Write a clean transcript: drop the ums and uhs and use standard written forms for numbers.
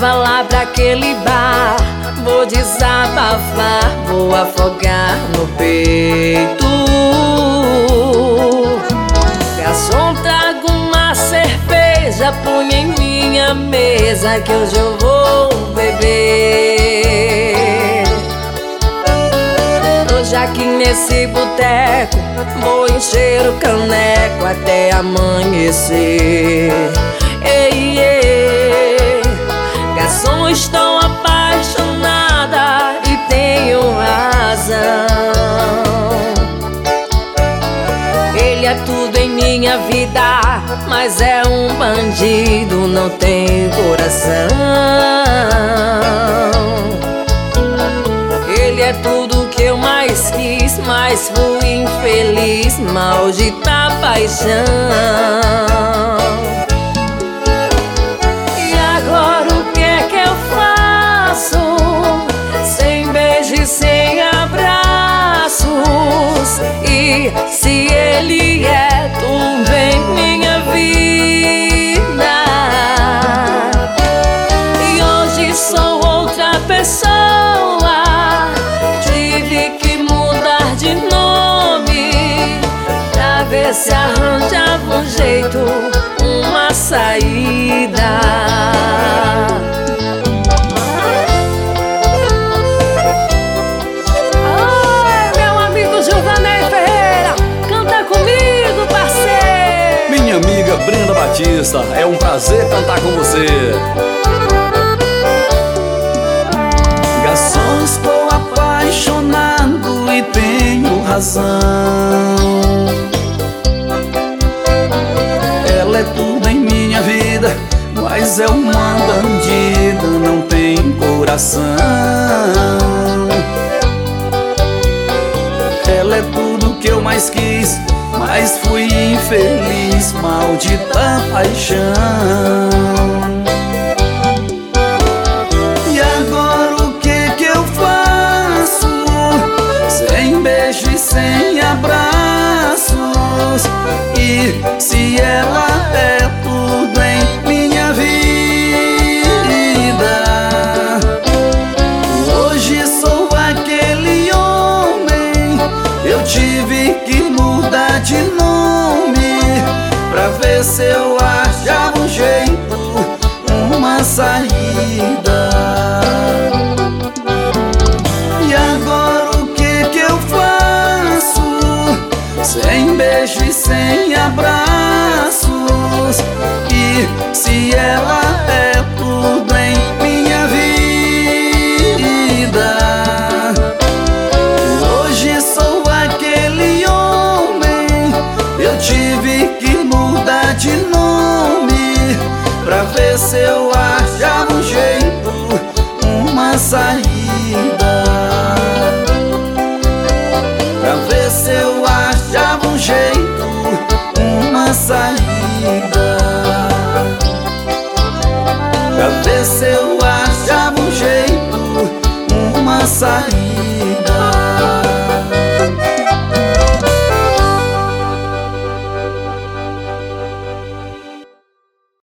leva lá pra aquele bar. Vou desabafar, vou afogar no peito. Garçom, traga uma cerveja, põe em minha mesa que hoje eu vou beber. Hoje aqui nesse boteco vou encher o caneco até amanhecer. Ei, ei, garçom, estou apaixonada e tenho razão. Ele é tudo em minha vida, mas é um bandido, não tem coração. Ele é tudo que eu mais quis, mas fui infeliz, maldita paixão. E agora o que é que eu faço? Sem beijos, sem abraços. E se ele é tudo em minha vida, e hoje sou outra pessoa, tive que mudar de nome pra ver se arranjava um jeito, uma saída. Minha amiga Brenda Batista, é um prazer cantar com você. Garçom, estou apaixonado e tenho razão. Ela é tudo em minha vida, mas é uma bandida, não tem coração. Ela é tudo que eu mais quis, mas fui infeliz, maldita paixão. E agora o que eu faço? Sem beijo e sem abraços. E se ela é tudo em minha vida, hoje sou aquele homem. Eu tive que mudar de nome pra ver se eu achava um jeito, uma saída. E agora o que eu faço? Sem beijo e sem abraços. E se ela é tudo em minha vida, hoje sou aquele homem. Eu tive que mudar de nome pra ver se eu achava um jeito, uma saída. Pra ver se eu achava um jeito, uma saída. Pra ver se eu achava um jeito, uma saída.